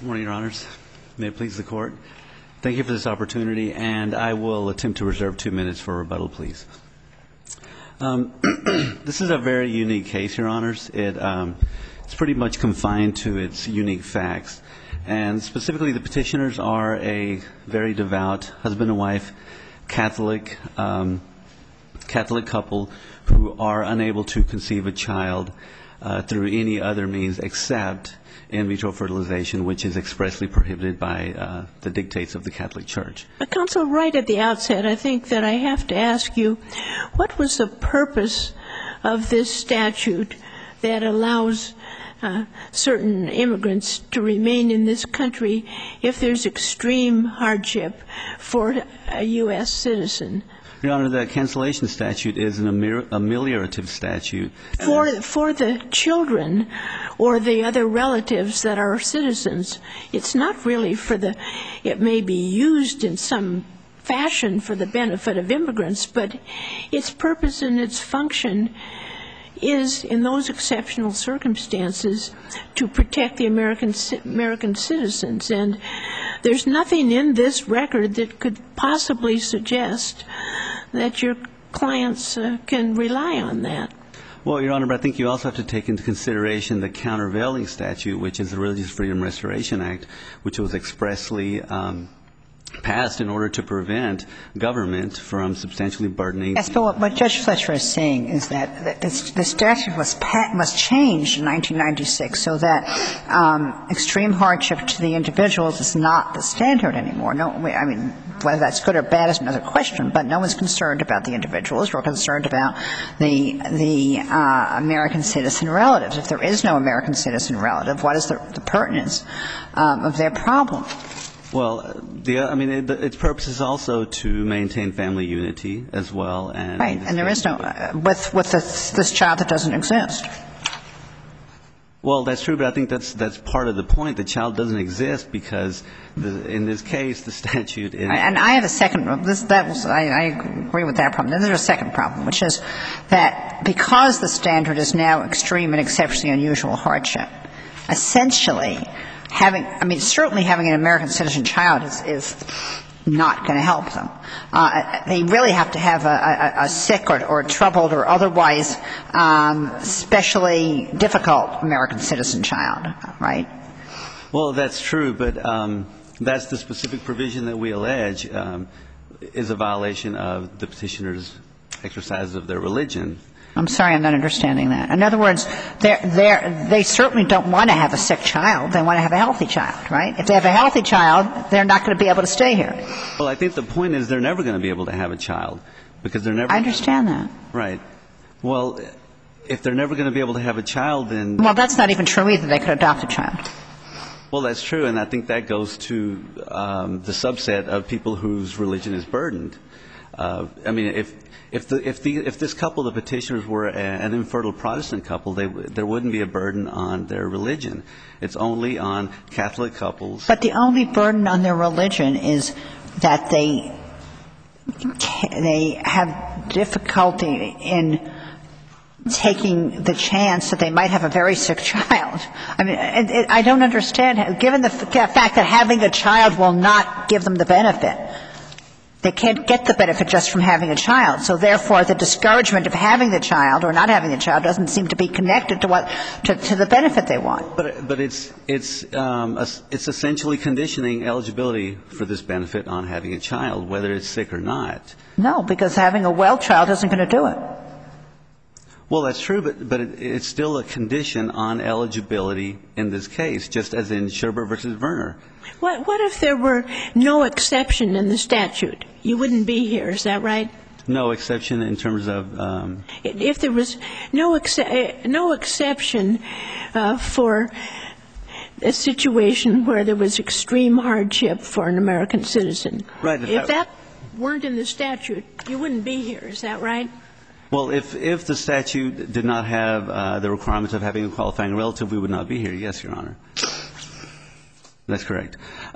Good morning, Your Honors. May it please the Court. Thank you for this opportunity, and I will attempt to reserve 2 minutes for rebuttal, please. This is a very unique case, Your Honors. It's pretty much confined to its unique facts. And specifically, the petitioners are a very devout husband and wife Catholic couple who are unable to conceive a child through any other means except in vitro fertilization, which is expressly prohibited by the dictates of the Catholic Church. Counsel, right at the outset, I think that I have to ask you, what was the purpose of this statute that allows certain immigrants to remain in this country if there's extreme hardship for a U.S. citizen? Your Honor, the cancellation statute is an ameliorative statute. For the children or the other relatives that are citizens, it's not really it may be used in some fashion for the benefit of immigrants, but its purpose and its function is, in those exceptional circumstances, to protect the American citizens. And there's nothing in this record that could possibly suggest that your clients can rely on that. Well, Your Honor, but I think you also have to take into consideration the countervailing statute, which is the Religious Freedom Restoration Act, which was expressly passed in order to prevent government from substantially burdening. Yes, but what Judge Fletcher is saying is that the statute was changed in 1996 so that extreme hardship to the individuals is not the standard anymore. No, I mean, whether that's good or bad is another question, but no one's concerned about the individuals. We're concerned about the American citizen relatives. If there is no American citizen relative, what is the pertinence of their problem? Well, its purpose is also to maintain family unity as well. Right, and there is no with this child that doesn't exist. Well, that's true, but I think that's part of the point. The child doesn't exist because, in this case, the statute is. And I have a second. I agree with that problem. Then there's a second problem, which is that because the standard is now extreme and exceptionally unusual hardship, essentially certainly having an American citizen child is not going to help them. They really have to have a sick or troubled or otherwise especially difficult American citizen child, right? Well, that's true, but that's the specific provision that we allege is a violation of the petitioner's exercise of their religion. I'm sorry, I'm not understanding that. In other words, they certainly don't want to have a sick child. They want to have a healthy child, right? If they have a healthy child, they're not going to be able to stay here. Well, I think the point is they're never going to be able to have a child because they're never. I understand that. Right. Well, if they're never going to be able to have a child, then. Well, that's not even true either. They could adopt a child. Well, that's true, and I think that goes to the subset of people whose religion is burdened. I mean, if this couple, the petitioners, were an infertile Protestant couple, there wouldn't be a burden on their religion. It's only on Catholic couples. But the only burden on their religion is that they have difficulty in taking the chance that they might have a very sick child. I mean, I don't understand. Given the fact that having a child will not give them the benefit, they can't get the benefit just from having a child. So therefore, the discouragement of having the child or not having the child doesn't seem to be connected to the benefit they want. But it's essentially conditioning eligibility for this benefit on having a child, whether it's sick or not. No, because having a well child isn't going to do it. Well, that's true, but it's still a condition on eligibility in this case, just as in Sherbert v. Werner. What if there were no exception in the statute? You wouldn't be here, is that right? No exception in terms of. If there was no exception for a situation where there was extreme hardship for an American citizen. Right. If that weren't in the statute, you wouldn't be here, is that right? Well, if the statute did not have the requirements of having a qualifying relative, we would not be here. Yes, Your Honor. That's correct.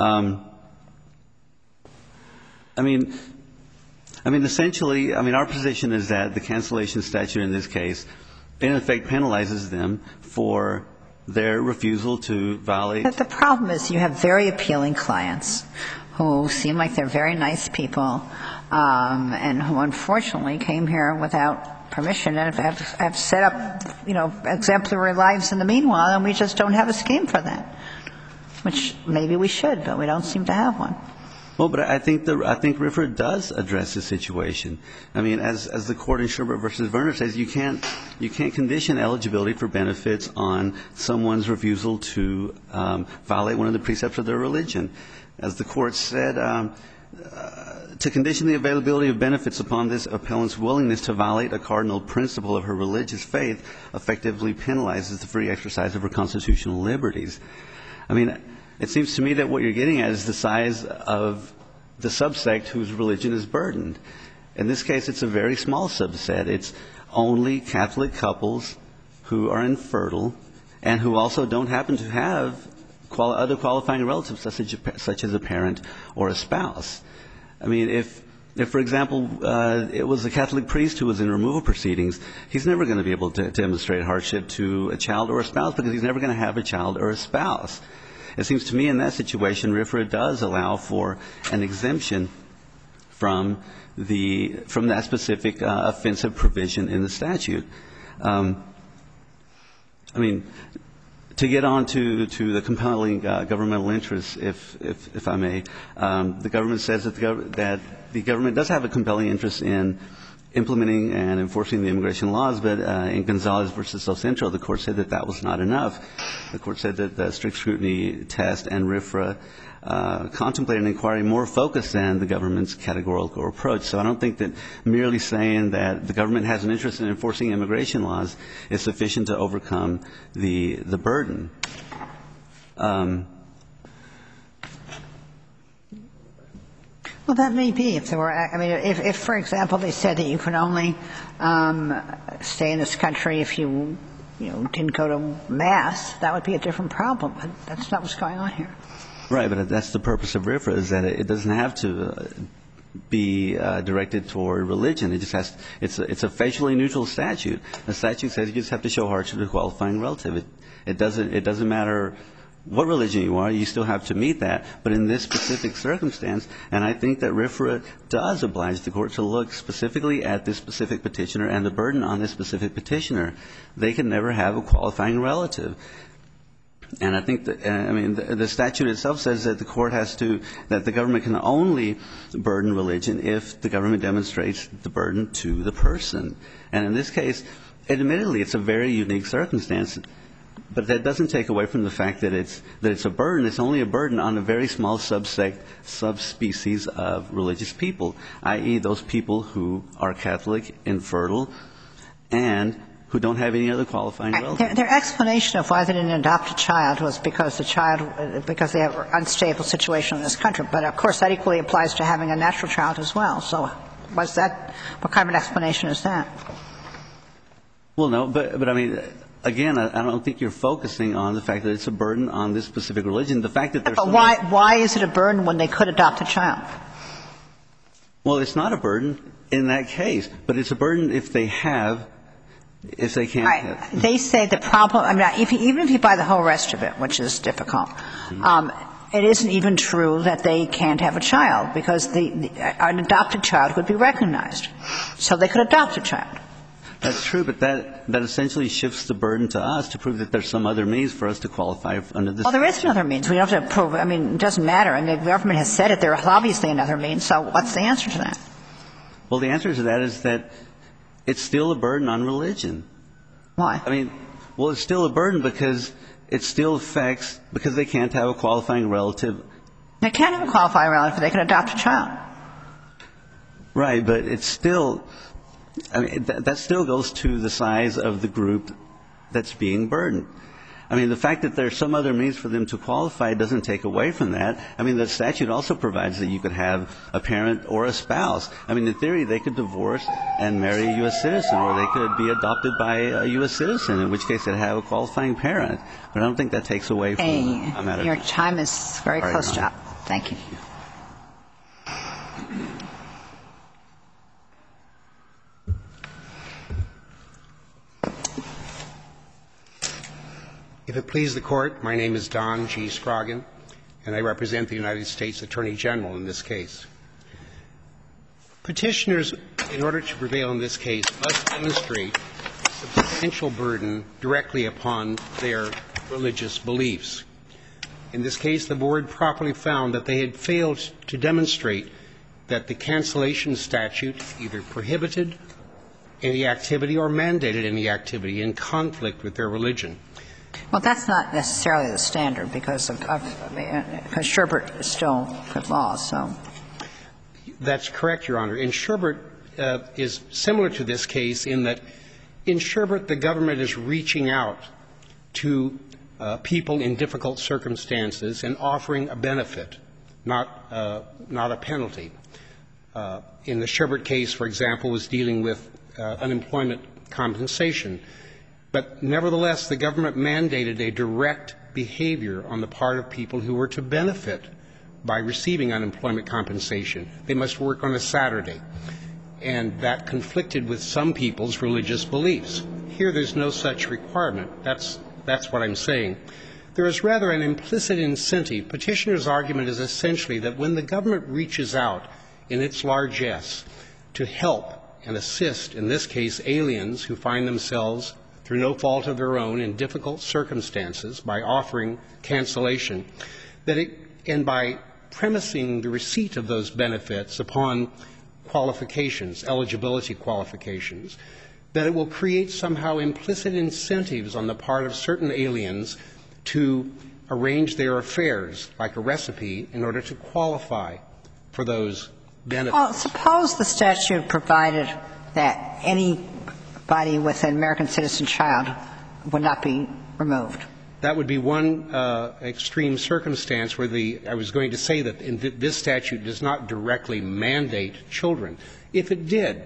Essentially, our position is that the cancellation statute in this case, in effect, penalizes them for their refusal to violate. But the problem is you have very appealing clients who seem like they're very nice people, and who unfortunately came here without permission and have set up, exemplary lives in the meanwhile, and we just don't have a scheme for that, which maybe we should, but we don't seem to have one. Well, but I think RFRA does address the situation. I mean, as the court in Sherbert v. Verner says, you can't condition eligibility for benefits on someone's refusal to violate one of the precepts of their religion. As the court said, to condition the availability of benefits upon this appellant's willingness to violate a cardinal principle of her religious faith effectively penalizes the free exercise of her constitutional liberties. I mean, it seems to me that what you're getting at is the size of the subsect whose religion is burdened. In this case, it's a very small subset. It's only Catholic couples who are infertile and who also don't happen to have other qualifying relatives, such as a parent or a spouse. I mean, if for example, it was a Catholic priest who was in removal proceedings, he's never going to be able to demonstrate hardship to a child or a spouse because he's never going to have a child or a spouse. It seems to me in that situation, RFRA does allow for an exemption from that specific offensive provision in the statute. I mean, to get on to the compelling governmental interests, if I may, the government says that the government does have a compelling interest in implementing and enforcing the immigration laws, but in Gonzalez v. El Centro, the court said that that was not enough. The court said that the strict scrutiny test and RFRA contemplate an inquiry more focused than the government's categorical approach. So I don't think that merely saying that the government has an interest in enforcing immigration laws is sufficient to overcome the burden. Well, that may be if there were, I mean, if for example, they said that you could only stay in this country if you didn't go to Mass, that would be a different problem. But that's not what's going on here. Right, but that's the purpose of RFRA, is that it doesn't have to be directed toward religion. It just has, it's a facially neutral statute. The statute says you just have to show hardship to a qualifying relative. It doesn't matter what religion you are, you still have to meet that. But in this specific circumstance, and I think that RFRA does oblige the court to look specifically at this specific petitioner and the burden on this specific petitioner. They can never have a qualifying relative. And I think that, I mean, the statute itself says that the court has to, that the government can only burden religion if the government demonstrates the burden to the person. And in this case, admittedly, it's a very unique circumstance. But that doesn't take away from the fact that it's a burden. It's only a burden on a very small subspecies of religious people, i.e. those people who are Catholic, infertile, and who don't have any other qualifying relatives. Their explanation of why they didn't adopt a child was because they have an unstable situation in this country. But of course, that equally applies to having a natural child as well. So what kind of an explanation is that? Well, no, but I mean, again, I don't think you're focusing on the fact that it's a burden on this specific religion. The fact that there's But why is it a burden when they could adopt a child? Well, it's not a burden in that case, but it's a burden if they can't have. They say the problem, I mean, even if you buy the whole rest of it, which is difficult, it isn't even true that they can't have a child because an adopted child would be recognized. So they could adopt a child. That's true, but that essentially shifts the burden to us to prove that there's some other means for us to qualify under this. Well, there is another means. We don't have to prove it. I mean, it doesn't matter. And the government has said it. There is obviously another means. So what's the answer to that? Well, the answer to that is that it's still a burden on religion. Why? I mean, well, it's still a burden because it still affects, because they can't have a qualifying relative. They can't have a qualifying relative, but they can adopt a child. Right, but it's still, I mean, that still goes to the size of the group that's being burdened. I mean, the fact that there's some other means for them to qualify doesn't take away from that. I mean, the statute also provides that you could have a parent or a spouse. I mean, in theory, they could divorce and marry a U.S. citizen, or they could be adopted by a U.S. citizen, in which case they'd have a qualifying parent. But I don't think that takes away from a matter. Your time is very close to up. Thank you. If it please the Court, my name is Don G. Scroggin, and I represent the United States Attorney General in this case. Petitioners, in order to prevail in this case, must demonstrate a substantial burden directly upon their religious beliefs. In this case, the Board properly found that they had failed to demonstrate that the cancellation statute either prohibited any activity or mandated any activity in conflict with their religion. Well, that's not necessarily the standard because because Sherbert is still good law, so. That's correct, Your Honor. And Sherbert is similar to this case in that in Sherbert the government is reaching out to people in difficult circumstances and offering a benefit, not a penalty. In the Sherbert case, for example, was dealing with unemployment compensation. But nevertheless, the government mandated a direct behavior on the part of people who were to benefit by receiving unemployment compensation. They must work on a Saturday. And that conflicted with some people's religious beliefs. Here there's no such requirement. That's what I'm saying. There is rather an implicit incentive. Petitioner's argument is essentially that when the government reaches out in its largesse to help and assist, in this case, aliens who find themselves through no fault of their own in difficult circumstances by offering cancellation, and by premising the receipt of those benefits upon qualifications, eligibility qualifications, that it will create somehow implicit incentives on the part of certain aliens to arrange their affairs like a recipe in order to qualify for those benefits. Well, suppose the statute provided that anybody with an American citizen child would not be removed. That would be one extreme circumstance where I was going to say that this statute does not directly mandate children. If it did,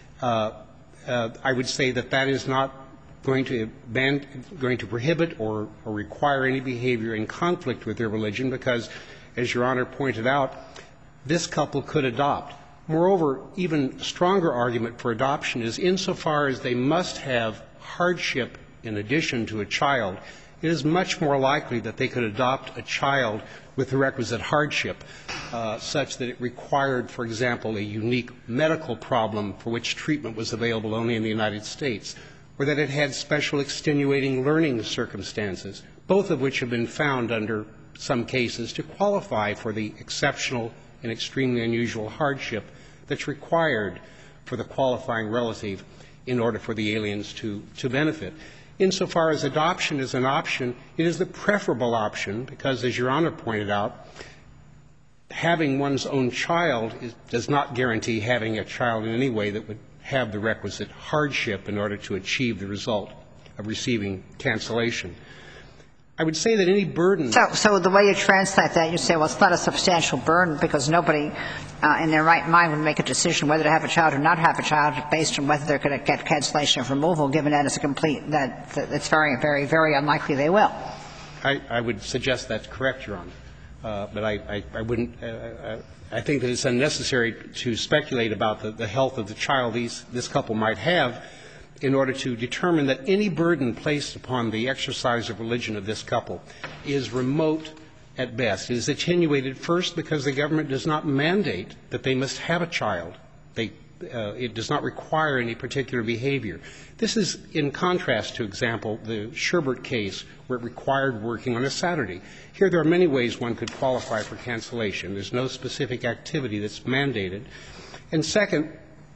I would say that that is not going to prohibit or require any behavior in conflict with their religion because, as Your Honor pointed out, this couple could adopt. Moreover, even stronger argument for adoption is insofar as they must have hardship in addition to a child, it is much more likely that they could adopt a child with the requisite hardship, such that it required, for example, a unique medical problem for which treatment was available only in the United States, or that it had special extenuating learning circumstances, both of which have been found under some cases to qualify for the exceptional and extremely unusual hardship that's required for the qualifying relative in order for the aliens to benefit. Insofar as adoption is an option, it is the preferable option because, as Your Honor pointed out, having one's own child does not guarantee having a child in any way that would have the requisite hardship in order to achieve the result of receiving cancellation. I would say that any burden. So the way you translate that, you say, well, it's not a substantial burden because nobody in their right mind would make a decision whether to have a child or not have a child based on whether they're going to get cancellation of removal, given that it's that it's very, very, very unlikely they will. I would suggest that's correct, Your Honor. But I wouldn't I think that it's unnecessary to speculate about the health of the child this couple might have in order to determine that any burden placed upon the exercise of religion of this couple is remote at best. It is attenuated first because the government does not mandate that they must have a child. It does not require any particular behavior. This is in contrast to, example, the Sherbert case where it required working on a Saturday. Here there are many ways one could qualify for cancellation. There's no specific activity that's mandated. And second,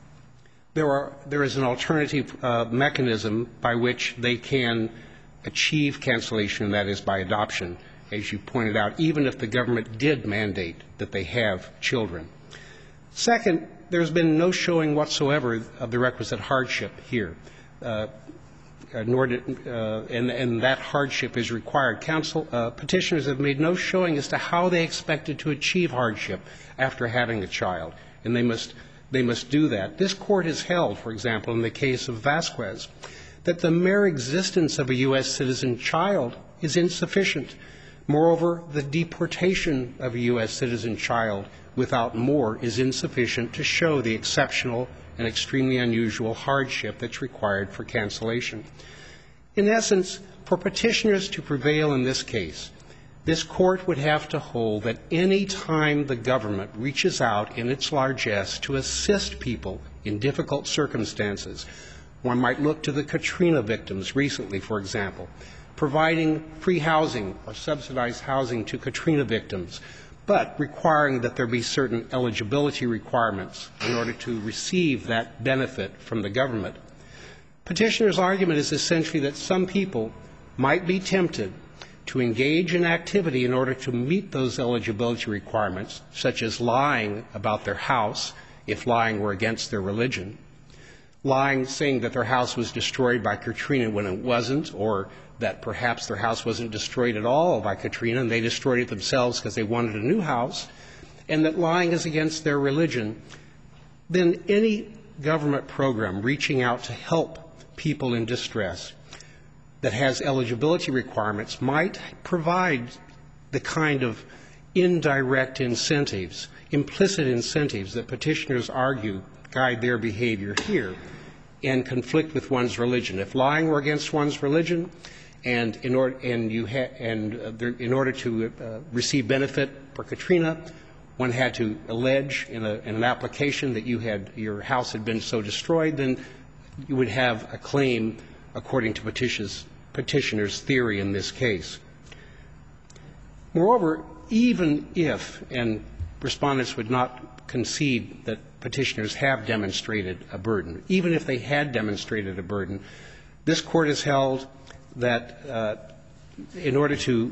there is an alternative mechanism by which they can achieve cancellation, and that is by adoption, as you pointed out, even if the government did mandate that they have children. Second, there's been no showing whatsoever of the requisite hardship here, nor did, and that hardship is required. Petitioners have made no showing as to how they expected to achieve hardship after having a child, and they must do that. This Court has held, for example, in the case of Vasquez, that the mere existence of a U.S. citizen child is insufficient. Moreover, the deportation of a U.S. citizen child without more is insufficient to show the exceptional and extremely unusual hardship that's required for cancellation. In essence, For petitioners to prevail in this case, this Court would have to hold that any time the government reaches out in its largesse to assist people in difficult circumstances, one might look to the Katrina victims recently, for example, providing free housing or subsidized housing to Katrina victims, but requiring that there be certain eligibility requirements in order to receive that benefit from the government. Petitioner's argument is essentially that some people might be tempted to engage in activity in order to meet those eligibility requirements, such as lying about their house, if lying were against their religion, lying saying that their house was destroyed by Katrina when it wasn't, or that perhaps their house wasn't destroyed at all by Katrina and they destroyed it themselves because they wanted a new house, and that lying is against their religion, then any government program reaching out to help people in distress that has eligibility requirements might provide the kind of indirect incentives, implicit incentives that petitioners argue guide their behavior here and conflict with one's religion. If lying were against one's religion, and in order to receive benefit for Katrina, one had to allege in an application that your house had been so destroyed, then you would have a claim according to petitioner's theory in this case. Moreover, even if, and respondents would not concede that petitioners have demonstrated a burden, even if they had demonstrated a burden, this Court has held that in order to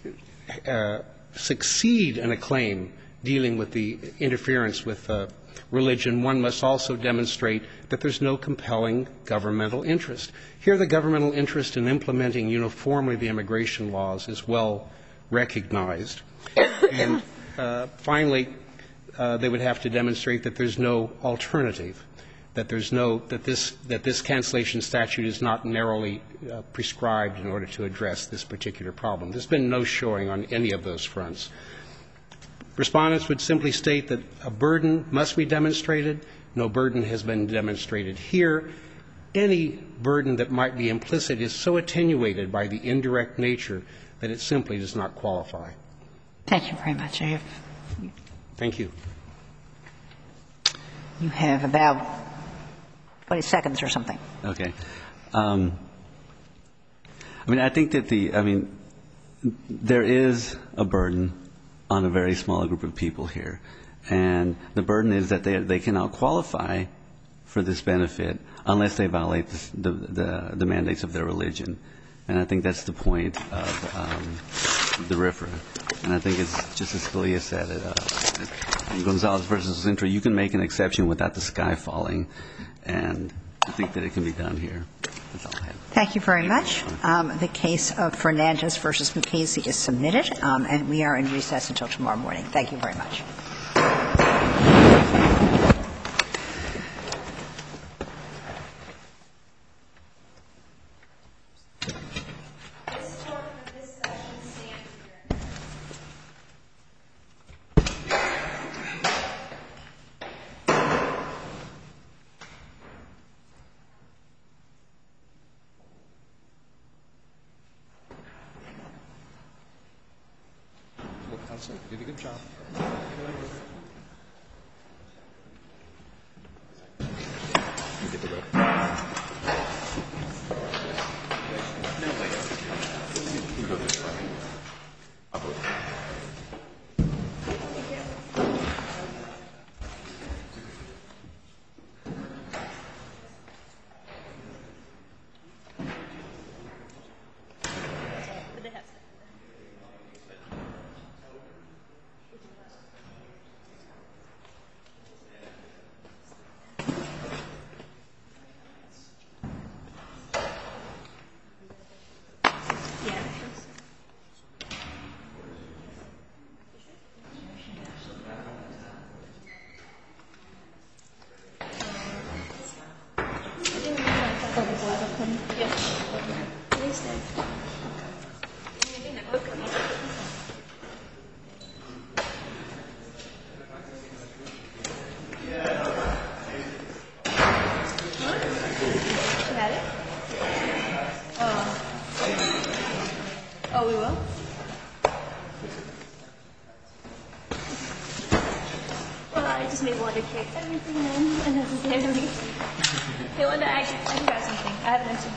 succeed in a claim dealing with the interference with religion, one must also demonstrate that there's no compelling governmental interest. Here, the governmental interest in implementing uniformly the immigration laws is well recognized. And finally, they would have to demonstrate that there's no alternative, that this cancellation statute is not narrowly prescribed in order to address this particular problem. There's been no showing on any of those fronts. Respondents would simply state that a burden must be demonstrated. No burden has been demonstrated here. Any burden that might be implicit is so attenuated by the indirect nature that it simply does not qualify. Thank you very much. Thank you. You have about 20 seconds or something. Okay. I mean, I think that there is a burden on a very small group of people here. And the burden is that they cannot qualify for this benefit unless they violate the mandates of their religion. And I think that's the point of the RFRA. And I think it's just as Scalia said in Gonzalez versus Zintra, you can make an exception without the sky falling. And I think that it can be done here. That's all I have. Thank you very much. The case of Fernandez versus Mukasey is submitted, and we are in recess until tomorrow morning. Thank you very much. You did a good job. You did the work. Got it? Oh, we will? Well, I just made Wanda cake. Everything then, unnecessarily. Hey, Wanda, I can grab something. I haven't mentioned.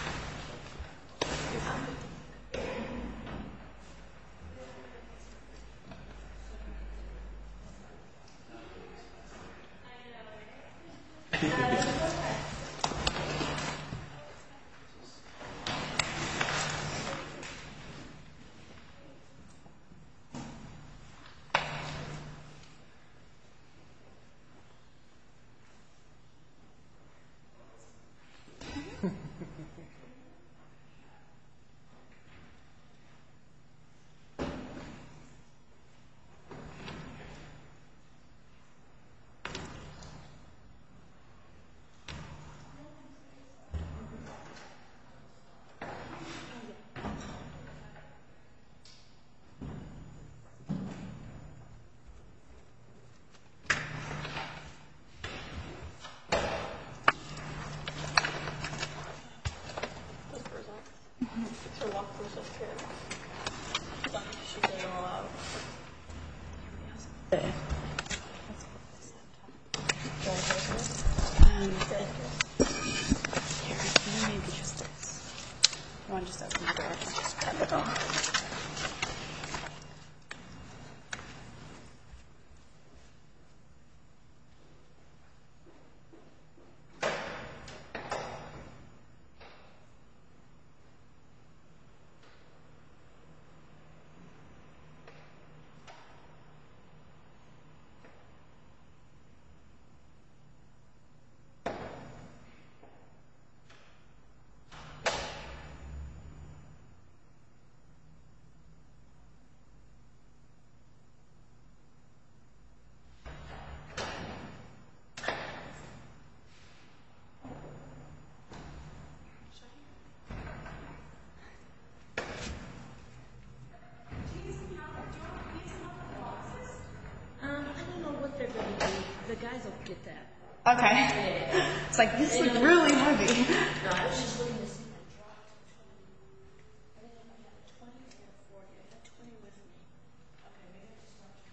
The guys will get that. Okay. It's like, this is really heavy. No, I was just looking to see if I dropped 20. I think I might have 20 or 40. I got 20 with me. Okay, maybe I just dropped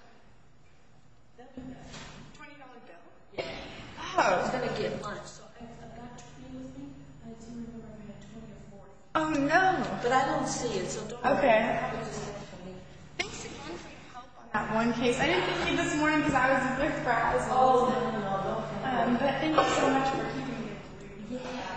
20. Okay. That'd be nice. $20 bill? Yeah. Oh. I was going to get lunch, so I've got 20 with me. I didn't remember if I had 20 or 40. Oh, no. But I don't see it, so don't Okay. worry. I probably just have 20. Thanks again for your help on that one case. I didn't think you this morning because I was with Frazzles. Oh, no. But thank you so much for keeping me. Yeah.